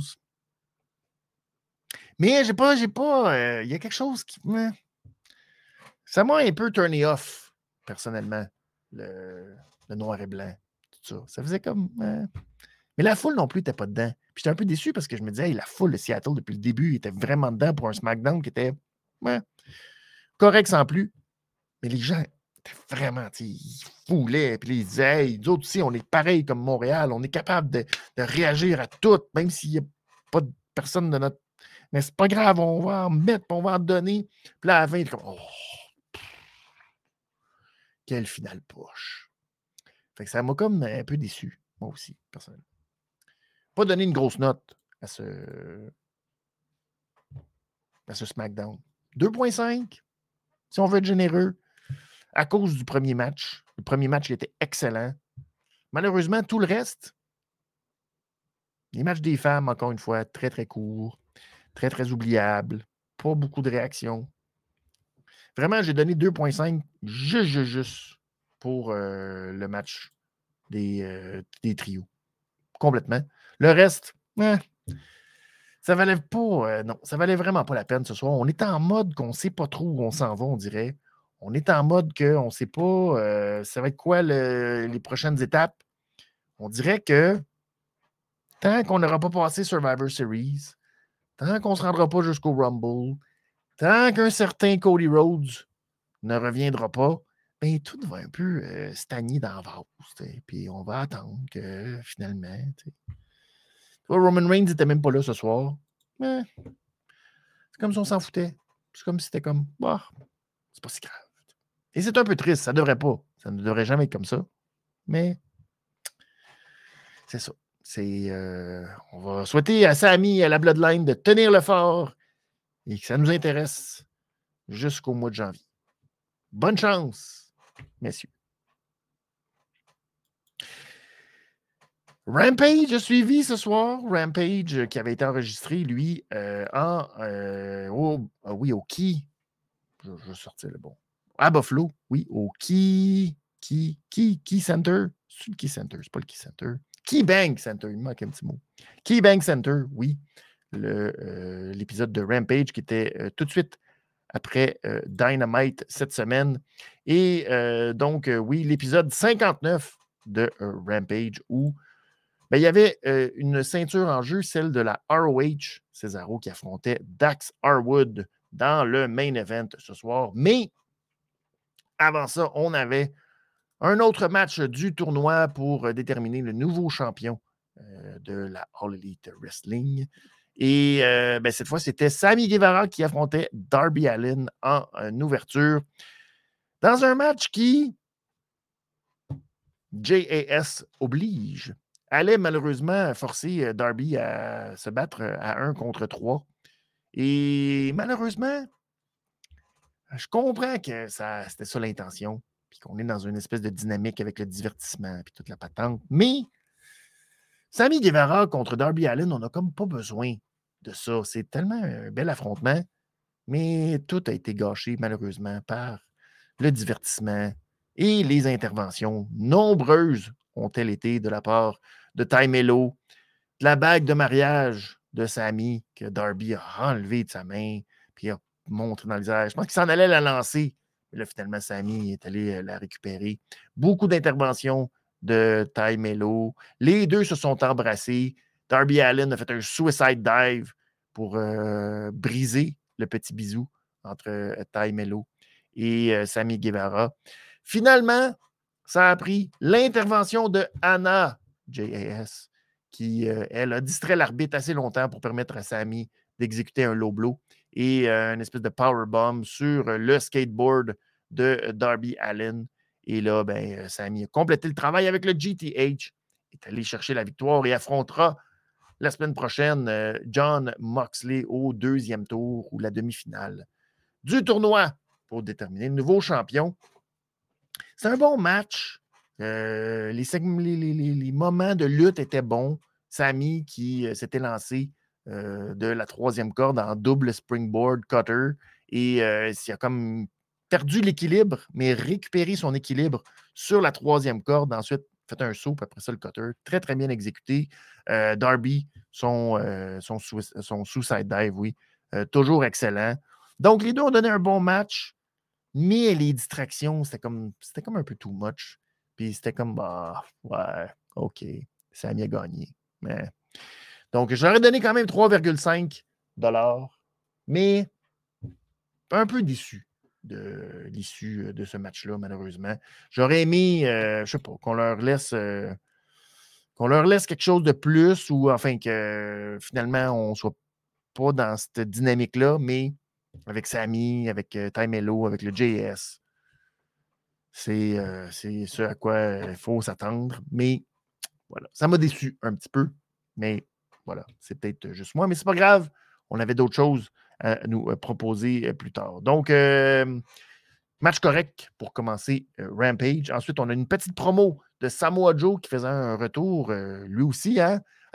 Mais j'ai pas. Il y a quelque chose qui. Ça m'a un peu turné off, personnellement, le noir et blanc. Tout ça. Ça faisait comme. Mais la foule non plus n'était pas dedans. Puis j'étais un peu déçu parce que je me disais, la foule de Seattle, depuis le début, était vraiment dedans pour un SmackDown qui était correct sans plus. Mais les gens étaient vraiment, ils foulaient. Puis ils disaient, hey, nous autres aussi, on est pareil comme Montréal. On est capable de réagir à tout, même s'il n'y a pas de personne de notre. Mais c'est pas grave, on va en mettre, on va en donner. Puis là, à la fin, il est comme, oh, quelle finale poche. Fait que ça m'a comme un peu déçu, moi aussi, personnellement. Pas donner une grosse note à ce SmackDown. 2.5, si on veut être généreux, à cause du premier match. Le premier match, il était excellent. Malheureusement, tout le reste, Les matchs des femmes, encore une fois, très, très courts, très, très oubliables, pas beaucoup de réactions. Vraiment, j'ai donné 2,5 juste pour le match des trios. Complètement. Le reste, ça valait pas. Non, ça valait vraiment pas la peine ce soir. On est en mode qu'on ne sait pas trop où on s'en va, on dirait. On est en mode qu'on ne sait pas ça va être quoi les prochaines étapes. On dirait que tant qu'on n'aura pas passé Survivor Series, tant qu'on ne se rendra pas jusqu'au Rumble, tant qu'un certain Cody Rhodes ne reviendra pas, ben, tout va un peu stagner dans la vase. Puis on va attendre que finalement. Roman Reigns n'était même pas là ce soir. Mais c'est comme si on s'en foutait. C'est comme si c'était comme, bah, c'est pas si grave. Et c'est un peu triste, ça devrait pas. Ça ne devrait jamais être comme ça. Mais c'est ça. On va souhaiter à Sami et à la Bloodline de tenir le fort et que ça nous intéresse jusqu'au mois de janvier. Bonne chance, messieurs. Rampage a suivi ce soir. Rampage qui avait été enregistré, lui, au Key. Je vais sortir le bon. À Buffalo, oui, au Key Center. C'est le Key Center, c'est pas le Key Center. KeyBank Center, il me manque un petit mot. KeyBank Center, oui. L'épisode de Rampage qui était tout de suite après Dynamite cette semaine. Et donc, oui, l'épisode 59 de Rampage où il y avait une ceinture en jeu, celle de la ROH, Cesaro qui affrontait Dax Harwood dans le main event ce soir. Mais avant ça, on avait un autre match du tournoi pour déterminer le nouveau champion de la All Elite Wrestling. Et cette fois, c'était Sammy Guevara qui affrontait Darby Allin en ouverture. Dans un match qui, JAS oblige, allait malheureusement forcer Darby à se battre à 1 contre 3. Et malheureusement, je comprends que c'était ça l'intention, puis qu'on est dans une espèce de dynamique avec le divertissement, puis toute la patente. Mais Sammy Guevara contre Darby Allin, on n'a comme pas besoin de ça. C'est tellement un bel affrontement, mais tout a été gâché malheureusement par le divertissement et les interventions nombreuses ont-elles été de la part de Ty Mello, de la bague de mariage de Sammy que Darby a enlevé de sa main, puis a montré dans les airs. Je pense qu'il s'en allait la lancer. Mais là, finalement, Sammy est allé la récupérer. Beaucoup d'interventions de Ty Mello. Les deux se sont embrassés. Darby Allin a fait un suicide dive pour briser le petit bisou entre Ty Mello et Sammy Guevara. Finalement, ça a pris l'intervention de Anna JAS qui, elle, a distrait l'arbitre assez longtemps pour permettre à Sammy d'exécuter un low blow et une espèce de powerbomb sur le skateboard de Darby Allin. Et là, Sammy a complété le travail avec le GTH, est allé chercher la victoire et affrontera la semaine prochaine Jon Moxley au 2e tour ou la demi-finale du tournoi pour déterminer le nouveau champion. C'est un bon match. Les moments de lutte étaient bons. Sammy qui s'était lancé de la 3e corde en double springboard cutter et il a comme perdu l'équilibre, mais récupéré son équilibre sur la 3e corde. Ensuite, fait un saut, puis après ça, le cutter. Très, très bien exécuté. Darby, son suicide dive, oui. Toujours excellent. Donc, les deux ont donné un bon match. Mais les distractions, c'était comme un peu too much. Puis c'était comme, bah, ouais, OK, Sammy a gagné. Mais... Donc, j'aurais donné quand même 3,5 $, mais un peu déçu de l'issue de ce match-là, malheureusement. J'aurais aimé, je sais pas, qu'on leur laisse quelque chose de plus ou enfin que finalement, on ne soit pas dans cette dynamique-là, mais avec Sammy, avec Ty Mello, avec le JS. C'est ce à quoi il faut s'attendre. Mais voilà, ça m'a déçu un petit peu. Mais voilà, c'est peut-être juste moi, mais c'est pas grave. On avait d'autres choses à nous proposer plus tard. Donc, match correct pour commencer Rampage. Ensuite, on a une petite promo de Samoa Joe qui faisait un retour, lui aussi, hein,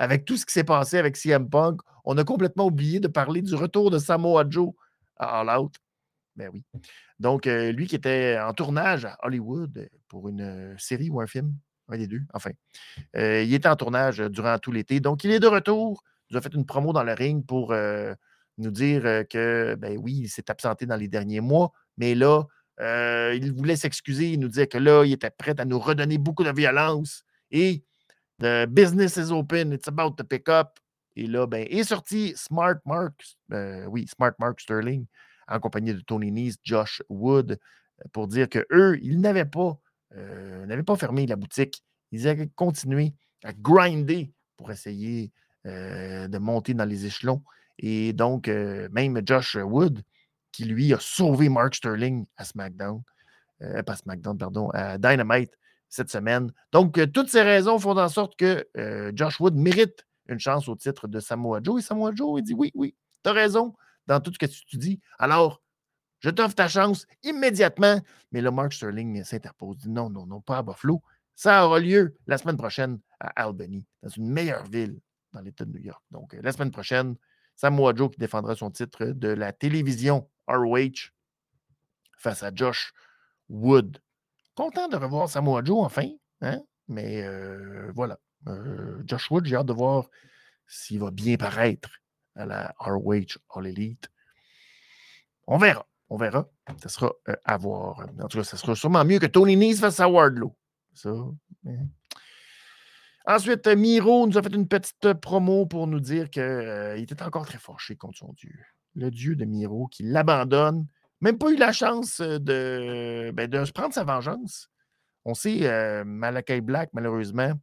avec tout ce qui s'est passé avec CM Punk, on a complètement oublié de parler du retour de Samoa Joe à All Out. Ben oui. Donc, lui qui était en tournage à Hollywood pour une série ou un film, un des deux, enfin. Il était en tournage durant tout l'été. Donc, il est de retour. Il nous a fait une promo dans le ring pour nous dire que, ben oui, il s'est absenté dans les derniers mois, mais là, il voulait s'excuser. Il nous disait que là, il était prêt à nous redonner beaucoup de violence. Et the business is open. It's about to pick up. Et là, ben, est sorti Smart Mark Sterling, en compagnie de Tony Nese, Josh Wood, pour dire qu'eux, ils n'avaient pas fermé la boutique. Ils avaient continué à grinder pour essayer de monter dans les échelons. Et donc, même Josh Wood, qui lui a sauvé Mark Sterling à SmackDown, pas SmackDown, pardon, à Dynamite cette semaine. Donc, toutes ces raisons font en sorte que Josh Wood mérite une chance au titre de Samoa Joe. Et Samoa Joe, il dit oui, tu as raison dans tout ce que tu dis. Alors, je t'offre ta chance immédiatement. Mais là, Mark Sterling s'interpose. Dit non, pas à Buffalo. Ça aura lieu la semaine prochaine à Albany, dans une meilleure ville dans l'État de New York. Donc, la semaine prochaine, Samoa Joe qui défendra son titre de la télévision ROH face à Josh Wood. Content de revoir Samoa Joe enfin, hein? Mais voilà. Josh Wood, j'ai hâte de voir s'il va bien paraître à la ROH All Elite. On verra. Ça sera à voir. En tout cas, ça sera sûrement mieux que Tony Nese face à Wardlow. Ça. Hein. Ensuite, Miro nous a fait une petite promo pour nous dire qu'il était encore très fâché contre son dieu. Le dieu de Miro qui l'abandonne. Même pas eu la chance de se prendre sa vengeance. On sait, Malakai Black, malheureusement,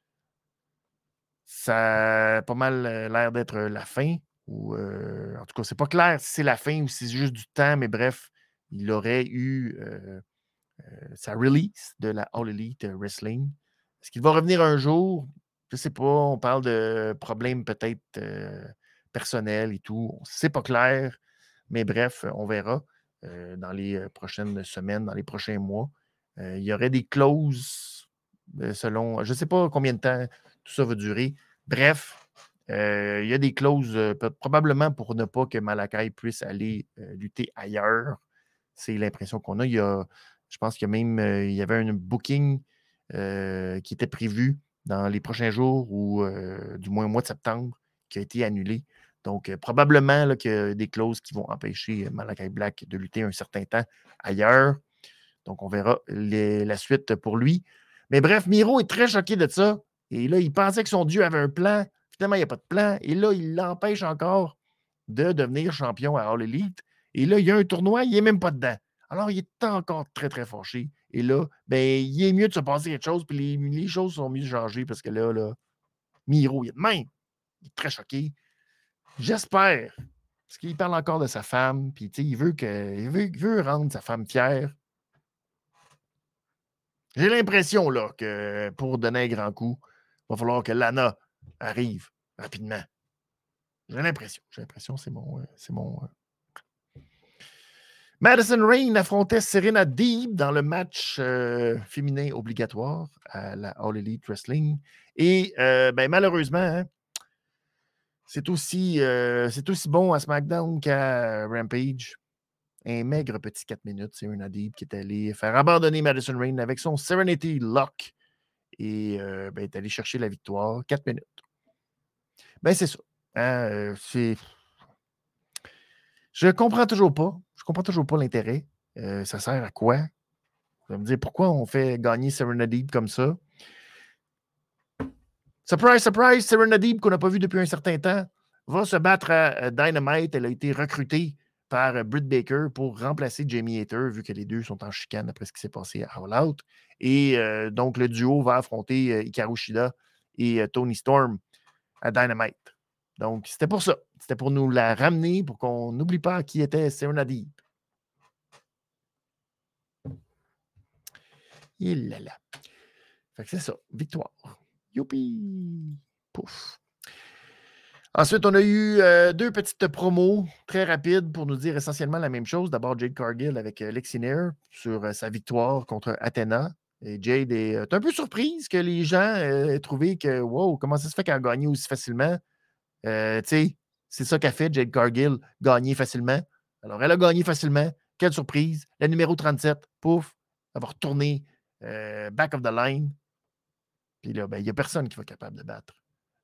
ça a pas mal l'air d'être la fin. Ou, en tout cas, c'est pas clair si c'est la fin ou si c'est juste du temps, mais bref, il aurait eu sa release de la All Elite Wrestling. Est-ce qu'il va revenir un jour? Je ne sais pas. On parle de problèmes peut-être personnels et tout. C'est pas clair, mais bref, on verra dans les prochaines semaines, dans les prochains mois. Il y aurait des clauses selon, je ne sais pas combien de temps tout ça va durer. Bref, il y a des clauses probablement pour ne pas que Malakai puisse aller lutter ailleurs. C'est l'impression qu'on a. Je pense qu'il y a même il y avait un booking qui était prévu dans les prochains jours ou du moins au mois de septembre qui a été annulé. Donc, probablement là, qu'il y a des clauses qui vont empêcher Malakai Black de lutter un certain temps ailleurs. Donc, on verra la suite pour lui. Mais bref, Miro est très choqué de ça. Et là, il pensait que son dieu avait un plan. Finalement, il n'y a pas de plan. Et là, il l'empêche encore de devenir champion à All Elite. Et là, il y a un tournoi, il n'est même pas dedans. Alors, il est encore très, très fâché. Et là, ben, il est mieux de se passer quelque chose, puis les choses sont mieux changées parce que là, Miro, il est de même. Il est très choqué. J'espère. Parce qu'il parle encore de sa femme, puis il veut rendre sa femme fière. J'ai l'impression là, que pour donner un grand coup, il va falloir que Lana arrive rapidement. J'ai l'impression, c'est mon. Madison Rayne affrontait Serena Deeb dans le match féminin obligatoire à la All Elite Wrestling. Et malheureusement, hein, c'est aussi bon à SmackDown qu'à Rampage. Un maigre petit 4 minutes. C'est un Deeb qui est allé faire abandonner Madison Rayne avec son Serenity Lock et est allé chercher la victoire. 4 minutes. Ben, c'est ça. Hein, Je comprends toujours pas. Je comprends toujours pas l'intérêt. Ça sert à quoi? Vous allez me dire pourquoi on fait gagner Serena Deeb comme ça? Surprise, surprise, Serena Deeb, qu'on n'a pas vu depuis un certain temps, va se battre à Dynamite. Elle a été recrutée par Britt Baker pour remplacer Jamie Hayter, vu que les deux sont en chicane après ce qui s'est passé à All Out. Et donc, le duo va affronter Hikaru Shida et Toni Storm à Dynamite. Donc, c'était pour ça. C'était pour nous la ramener, pour qu'on n'oublie pas qui était Serena Deeb. Et là là. Fait que c'est ça. Victoire. Youpi! Pouf! Ensuite, on a eu deux petites promos très rapides pour nous dire essentiellement la même chose. D'abord, Jade Cargill avec Lexi Nair sur sa victoire contre Athena. Et Jade est un peu surprise que les gens aient trouvé que, wow, comment ça se fait qu'elle a gagné aussi facilement? Tu sais, c'est ça qu'a fait Jade Cargill, gagner facilement. Alors, elle a gagné facilement. Quelle surprise. La numéro 37, pouf, elle va retourner back of the line. Puis là, ben, il n'y a personne qui va être capable de battre.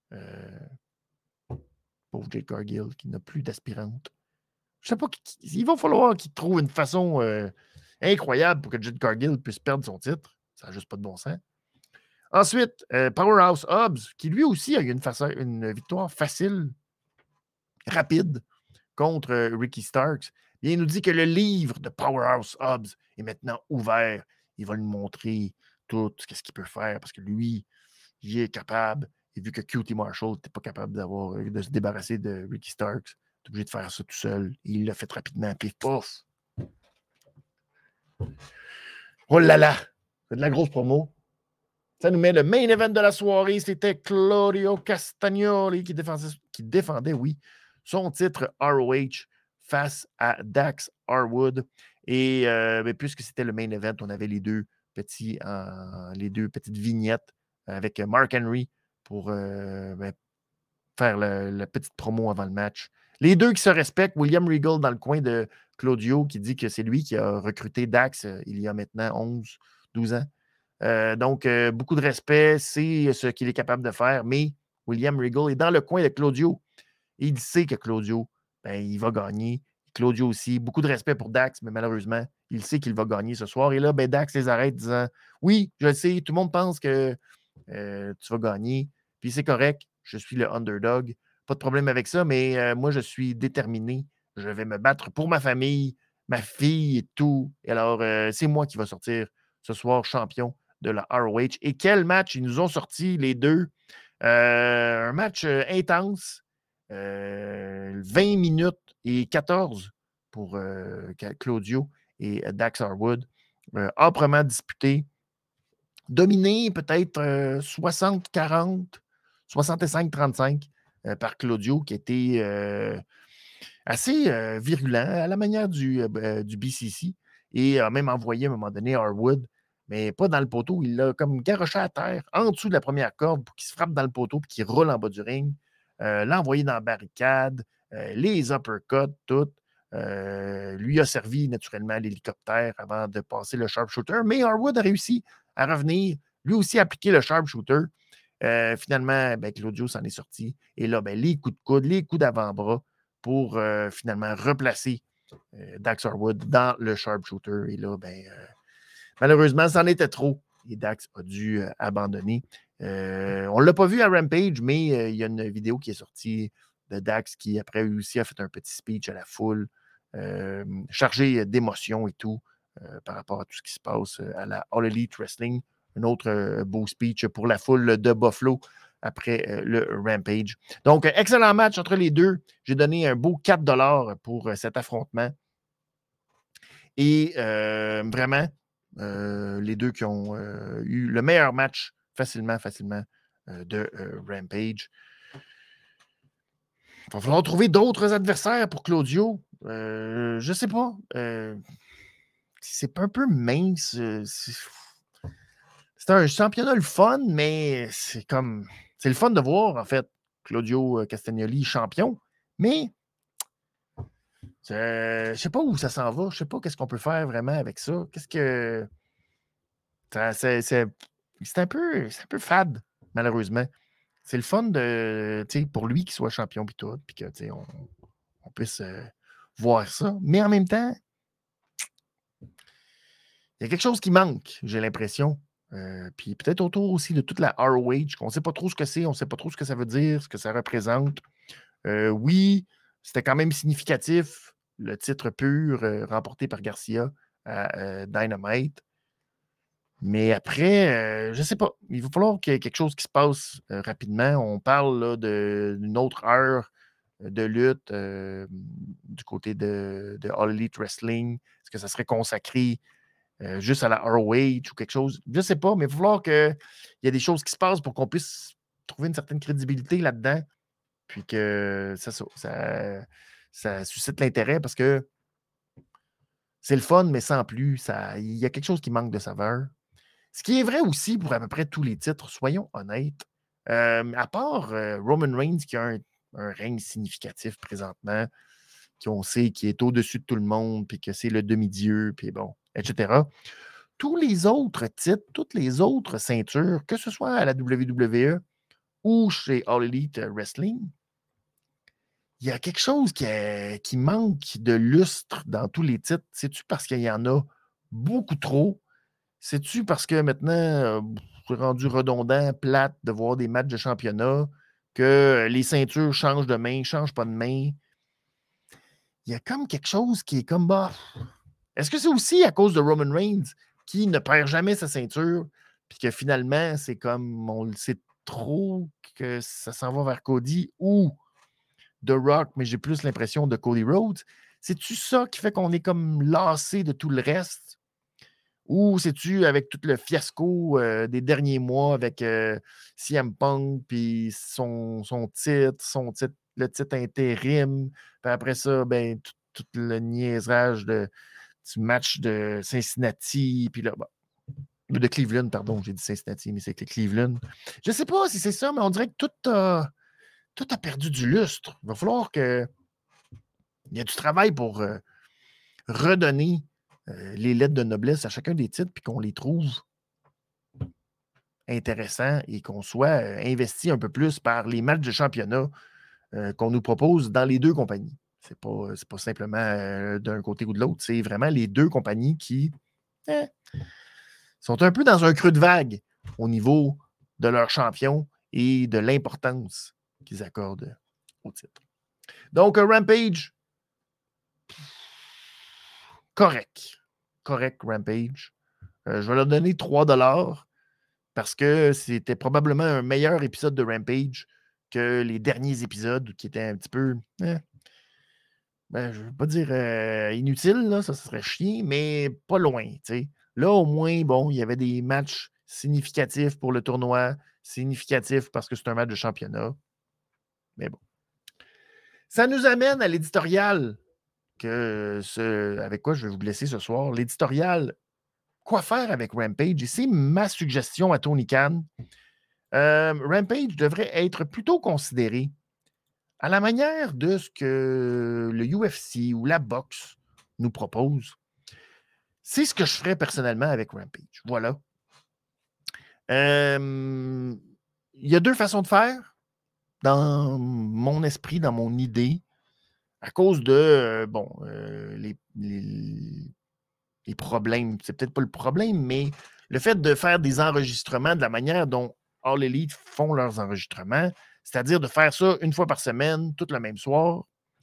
Pauvre Jade Cargill qui n'a plus d'aspirante. Je sais pas, il va falloir qu'il trouve une façon incroyable pour que Jade Cargill puisse perdre son titre. Ça n'a juste pas de bon sens. Ensuite, Powerhouse Hobbs, qui lui aussi a eu une victoire facile, rapide, contre Ricky Starks. Et il nous dit que le livre de Powerhouse Hobbs est maintenant ouvert. Il va lui montrer tout ce qu'il peut faire parce que lui, il est capable. Et vu que QT Marshall n'était pas capable de se débarrasser de Ricky Starks, il est obligé de faire ça tout seul. Et il l'a fait rapidement. Pif, pouf. Oh là là! C'est de la grosse promo. Ça nous met le main event de la soirée. C'était Claudio Castagnoli qui défendait, oui, son titre ROH face à Dax Harwood. Et puisque c'était le main event, on avait les deux petites vignettes avec Mark Henry pour faire la petite promo avant le match. Les deux qui se respectent, William Regal dans le coin de Claudio qui dit que c'est lui qui a recruté Dax il y a maintenant 12 ans. Donc, beaucoup de respect, c'est ce qu'il est capable de faire, mais William Regal est dans le coin de Claudio. Et il sait que Claudio, il va gagner. Claudio aussi, beaucoup de respect pour Dax, mais malheureusement, il sait qu'il va gagner ce soir. Et là, Dax les arrête disant oui, je le sais, tout le monde pense que tu vas gagner, puis c'est correct, je suis le underdog, pas de problème avec ça, mais moi, je suis déterminé. Je vais me battre pour ma famille, ma fille et tout. Et alors, c'est moi qui va sortir ce soir champion de la ROH. Et quel match ils nous ont sorti, les deux. Un match intense. 20 minutes et 14 pour Claudio et Dax Harwood. Âprement disputé. Dominé peut-être 60-40, 65-35 par Claudio, qui était assez virulent à la manière du BCC et a même envoyé à un moment donné Harwood, mais pas dans le poteau. Il l'a comme garoché à terre en dessous de la première corde pour qu'il se frappe dans le poteau et qu'il roule en bas du ring. L'a envoyé dans la barricade, les uppercuts, tout. Lui a servi naturellement l'hélicoptère avant de passer le sharpshooter, mais Harwood a réussi à revenir, lui aussi appliquer le sharpshooter. Finalement, Claudio s'en est sorti. Et là, les coups de coude, les coups d'avant-bras pour finalement replacer Dax Harwood dans le sharpshooter. Et là, malheureusement, c'en était trop. Et Dax a dû abandonner. On ne l'a pas vu à Rampage, mais il y a une vidéo qui est sortie de Dax qui, après, aussi a fait un petit speech à la foule, chargé d'émotions et tout, par rapport à tout ce qui se passe à la All Elite Wrestling. Un autre beau speech pour la foule de Buffalo après le Rampage. Donc, excellent match entre les deux. J'ai donné un beau 4$ pour cet affrontement. Et vraiment, les deux qui ont eu le meilleur match facilement de Rampage. Il va falloir trouver d'autres adversaires pour Claudio. Je ne sais pas. C'est un peu mince. C'est un championnat le fun, mais c'est le fun de voir, en fait, Claudio Castagnoli champion. Mais je ne sais pas où ça s'en va. Je ne sais pas qu'est-ce qu'on peut faire vraiment avec ça. Qu'est-ce que. C'est un peu fade, malheureusement. C'est le fun pour lui qu'il soit champion puis tout, puis que on puisse voir ça. Mais en même temps, il y a quelque chose qui manque, j'ai l'impression. Puis peut-être autour aussi de toute la ROH, qu'on ne sait pas trop ce que c'est, on ne sait pas trop ce que ça veut dire, ce que ça représente. Oui, c'était quand même significatif, le titre pur remporté par Garcia à Dynamite. Mais après, je ne sais pas. Il va falloir qu'il y ait quelque chose qui se passe rapidement. On parle là, d'une autre heure de lutte du côté de All Elite Wrestling. Est-ce que ça serait consacré juste à la ROH ou quelque chose? Je ne sais pas, mais il va falloir qu'il y ait des choses qui se passent pour qu'on puisse trouver une certaine crédibilité là-dedans. Puis que ça suscite l'intérêt parce que c'est le fun, mais sans plus. Il y a quelque chose qui manque de saveur. Ce qui est vrai aussi pour à peu près tous les titres, soyons honnêtes. À part Roman Reigns qui a un règne significatif présentement, qu'on sait qui est au-dessus de tout le monde, puis que c'est le demi-dieu, puis bon, etc. Tous les autres titres, toutes les autres ceintures, que ce soit à la WWE ou chez All Elite Wrestling, il y a quelque chose qui manque de lustre dans tous les titres. C'est-tu parce qu'il y en a beaucoup trop? C'est-tu parce que maintenant, c'est rendu redondant, plate de voir des matchs de championnat, que les ceintures changent de main, changent pas de main? Il y a comme quelque chose qui est comme bah. Est-ce que c'est aussi à cause de Roman Reigns qui ne perd jamais sa ceinture, puis que finalement, c'est comme on le sait trop que ça s'en va vers Cody ou The Rock, mais j'ai plus l'impression de Cody Rhodes. C'est-tu ça qui fait qu'on est comme lassé de tout le reste? Ou c'est-tu avec tout le fiasco des derniers mois avec CM Punk, puis son titre, le titre intérim, puis après ça, ben, tout le niaisage du match de Cincinnati, puis là, bon, de Cleveland, pardon, j'ai dit Cincinnati, mais c'est que Cleveland. Je ne sais pas si c'est ça, mais on dirait que tout a perdu du lustre. Il va falloir que. Il y a du travail pour redonner les lettres de noblesse à chacun des titres, puis qu'on les trouve intéressants et qu'on soit investi un peu plus par les matchs de championnat qu'on nous propose dans les deux compagnies. C'est pas simplement d'un côté ou de l'autre, c'est vraiment les deux compagnies qui sont un peu dans un creux de vague au niveau de leurs champions et de l'importance qu'ils accordent au titre. Donc, Rampage, correct. Correct, Rampage. Je vais leur donner 3$ parce que c'était probablement un meilleur épisode de Rampage que les derniers épisodes qui étaient un petit peu, je ne veux pas dire inutile, là, ça serait chiant, mais pas loin. T'sais. Là, au moins, bon, il y avait des matchs significatifs pour le tournoi, significatifs parce que c'est un match de championnat. Mais bon. Ça nous amène à l'éditorial avec quoi je vais vous laisser ce soir. L'éditorial quoi faire avec Rampage? Et c'est ma suggestion à Tony Khan. Rampage devrait être plutôt considéré à la manière de ce que le UFC ou la boxe nous propose. C'est ce que je ferais personnellement avec Rampage. Voilà. Il y a deux façons de faire dans mon esprit, dans mon idée, à cause de les problèmes. C'est peut-être pas le problème, mais le fait de faire des enregistrements de la manière dont All Elite font leurs enregistrements, c'est-à-dire de faire ça une fois par semaine, tout le même soir,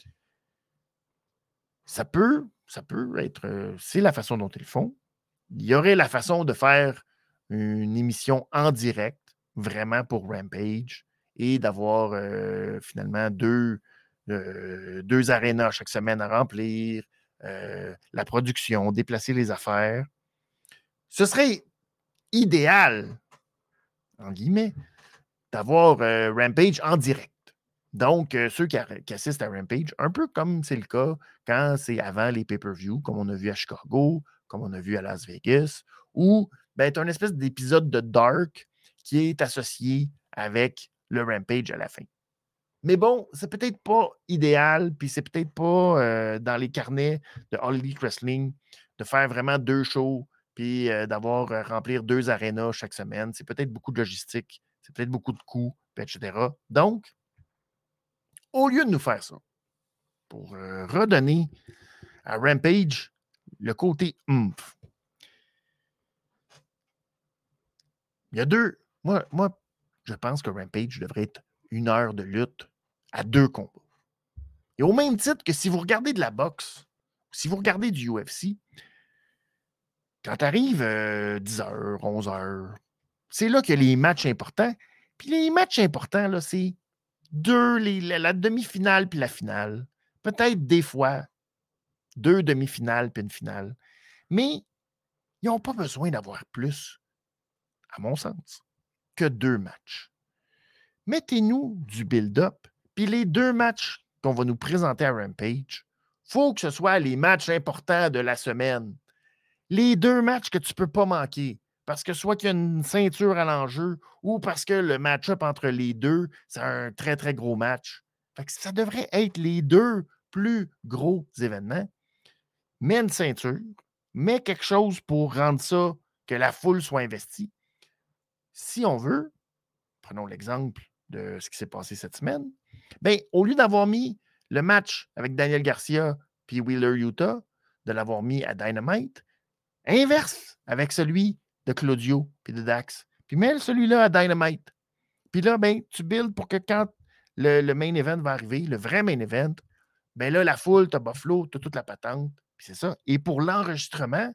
ça peut être... c'est la façon dont ils le font. Il y aurait la façon de faire une émission en direct, vraiment pour Rampage, et d'avoir finalement deux arénas chaque semaine à remplir, la production, déplacer les affaires. Ce serait idéal, en guillemets, d'avoir Rampage en direct. Donc, ceux qui assistent à Rampage, un peu comme c'est le cas quand c'est avant les pay-per-view, comme on a vu à Chicago, comme on a vu à Las Vegas, où ben, tu as une espèce d'épisode de Dark qui est associé avec le Rampage à la fin. Mais bon, c'est peut-être pas idéal, puis c'est peut-être pas dans les carnets de All Elite Wrestling de faire vraiment deux shows, puis d'avoir remplir deux arénas chaque semaine. C'est peut-être beaucoup de logistique, c'est peut-être beaucoup de coûts, etc. Donc, au lieu de nous faire ça, pour redonner à Rampage le côté oomph, il y a deux. Moi, je pense que Rampage devrait être 1 heure de lutte à 2 combats. Et au même titre que si vous regardez de la boxe, si vous regardez du UFC, quand tu arrives 10h, 11h, c'est là qu'il y a les matchs importants. Puis les matchs importants, là, c'est la demi-finale puis la finale. Peut-être des fois 2 demi-finales puis une finale. Mais ils n'ont pas besoin d'avoir plus, à mon sens, que 2 matchs. Mettez-nous du build-up, puis les 2 matchs qu'on va nous présenter à Rampage, il faut que ce soit les matchs importants de la semaine. Les 2 matchs que tu ne peux pas manquer. parce que soit qu'il y a une ceinture à l'enjeu ou parce que le match-up entre les deux, c'est un très, très gros match. Fait que ça devrait être les deux plus gros événements. Mets une ceinture, mets quelque chose pour rendre ça, que la foule soit investie. Si on veut, prenons l'exemple de ce qui s'est passé cette semaine, bien, au lieu d'avoir mis le match avec Daniel Garcia puis Wheeler Yuta, de l'avoir mis à Dynamite, inverse avec celui de Claudio puis de Dax. Puis mets celui-là à Dynamite. Puis là, ben, tu builds pour que quand le main event va arriver, le vrai main event, ben là, la foule, t'as Buffalo, t'as toute la patente. Puis c'est ça. Et pour l'enregistrement,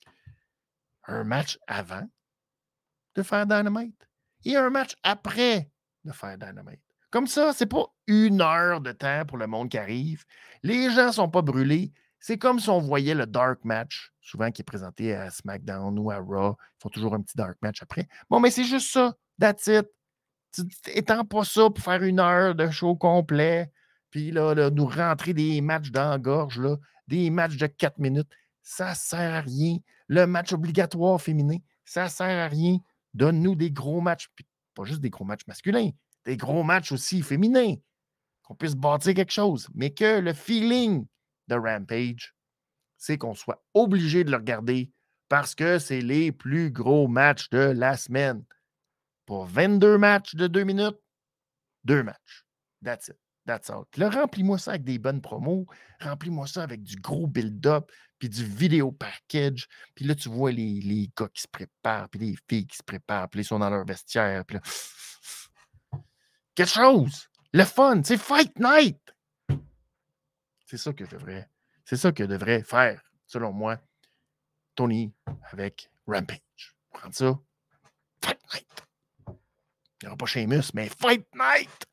un match avant de faire Dynamite et un match après de faire Dynamite. Comme ça, c'est pas 1 heure de temps pour le monde qui arrive. Les gens ne sont pas brûlés. C'est comme si on voyait le dark match, souvent qui est présenté à SmackDown ou à Raw. Ils font toujours un petit dark match après. Bon, mais c'est juste ça. That's it. Tu n'étends pas ça pour faire 1 heure de show complet, puis là, nous rentrer des matchs dans la gorge, là, des matchs de 4 minutes. Ça ne sert à rien. Le match obligatoire féminin, ça ne sert à rien. Donne-nous des gros matchs, puis pas juste des gros matchs masculins, des gros matchs aussi féminins, qu'on puisse bâtir quelque chose. Mais que le feeling de Rampage, c'est qu'on soit obligé de le regarder parce que c'est les plus gros matchs de la semaine. Pour 22 matchs de 2 minutes, 2 matchs. That's it. That's all. Puis là, remplis-moi ça avec des bonnes promos. Remplis-moi ça avec du gros build-up, puis du vidéo package. Puis là, tu vois les gars qui se préparent, puis les filles qui se préparent, puis ils sont dans leur vestiaire. Puis là, quelque chose. Le fun. C'est Fight Night. C'est ça que devrait faire, selon moi, Tony avec Rampage. Prends ça. Fight Night. Il n'y aura pas Sheamus, mais Fight Night!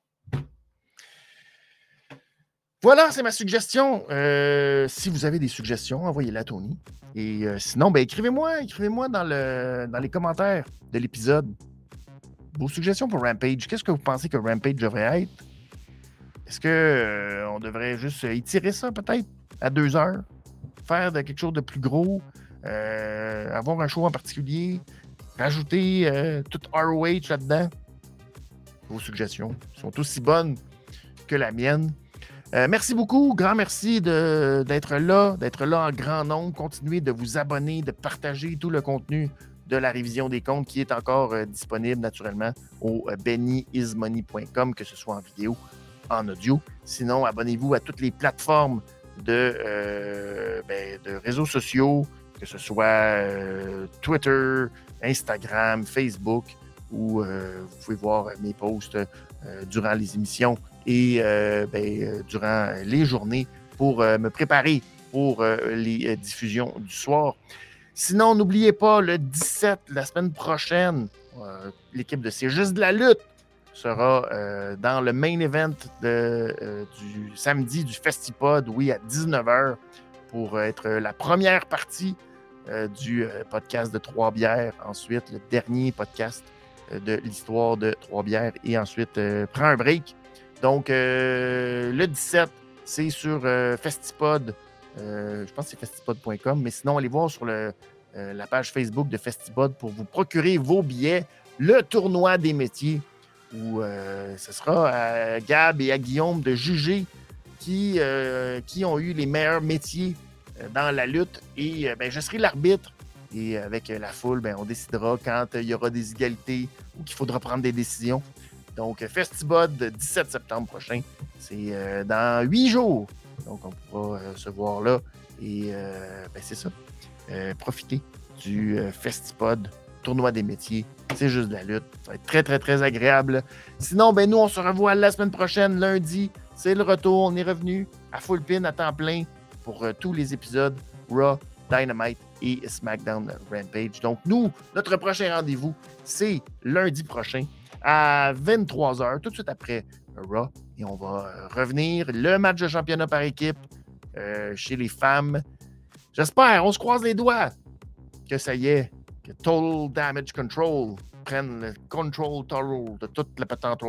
Voilà, c'est ma suggestion. Si vous avez des suggestions, envoyez-les à Tony. Et sinon, ben, écrivez-moi dans les commentaires de l'épisode vos suggestions pour Rampage. Qu'est-ce que vous pensez que Rampage devrait être? Est-ce qu'on devrait juste étirer ça peut-être à 2 heures? Faire quelque chose de plus gros? Avoir un show en particulier? Rajouter tout ROH là-dedans? Vos suggestions sont aussi bonnes que la mienne. Merci beaucoup. Grand merci d'être là en grand nombre. Continuez de vous abonner, de partager tout le contenu de la révision des comptes qui est encore disponible naturellement au bennyismoney.com, que ce soit en vidéo, en audio. Sinon, abonnez-vous à toutes les plateformes de réseaux sociaux, que ce soit Twitter, Instagram, Facebook, où vous pouvez voir mes posts durant les émissions et durant les journées pour me préparer pour les diffusions du soir. Sinon, n'oubliez pas, le 17, la semaine prochaine, l'équipe de C'est juste de la lutte sera dans le main event du samedi du Festipod, oui, à 19h, pour être la première partie du podcast de Trois-Bières. Ensuite, le dernier podcast de l'histoire de Trois-Bières et ensuite prend un break. Donc, le 17, c'est sur Festipod. Je pense que c'est festipod.com, mais sinon, allez voir sur la page Facebook de Festipod pour vous procurer vos billets. Le tournoi des métiers, où ce sera à Gab et à Guillaume de juger qui ont eu les meilleurs métiers dans la lutte. Et je serai l'arbitre. Et avec la foule, on décidera quand il y aura des égalités ou qu'il faudra prendre des décisions. Donc, Festipod, 17 septembre prochain, c'est dans 8 jours. Donc, on pourra se voir là. Et c'est ça. Profitez du Festipod, tournoi des métiers. C'est juste de la lutte. Ça va être très, très, très agréable. Sinon, nous, on se revoit la semaine prochaine, lundi. C'est le retour. On est revenu à full pin, à temps plein, pour tous les épisodes Raw, Dynamite et SmackDown Rampage. Donc, nous, notre prochain rendez-vous, c'est lundi prochain à 23h, tout de suite après Raw. Et on va revenir. Le match de championnat par équipe chez les femmes. J'espère, on se croise les doigts que ça y est, que Total Damage Control prenne le control total de toute la patente.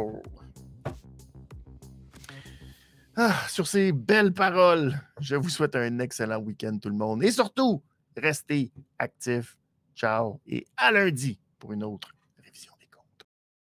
Sur ces belles paroles, je vous souhaite un excellent week-end tout le monde. Et surtout, restez actifs. Ciao et à lundi pour une autre révision des comptes.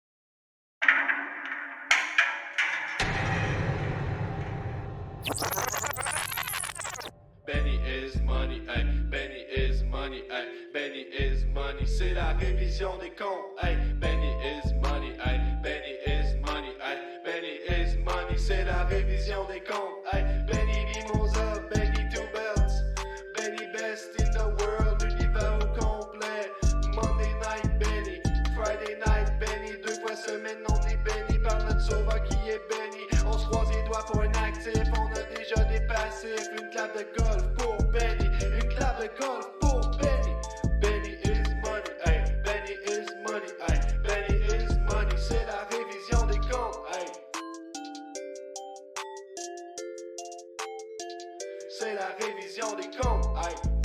Benny is money, ay, Benny is money, ay, Benny is money, c'est la révision des comptes, ay, Benny is money, ay, Benny is money, ay, Benny is money, c'est la révision des comptes, ay, Benny Mimosa, Benny Two Belts, Benny best in the world, l'univers au complet, Monday night Benny, Friday night Benny, 2 fois semaine on est béni par notre sauveur qui est béni, on se croise les doigts pour un actif, on a déjà des passifs, une clave de golf pour Benny, une clave de golf pour Benny, Benny is money, ay, Benny is money, ay, Benny is money, c'est la révision des comptes, ay. C'est la révision des comptes, ay.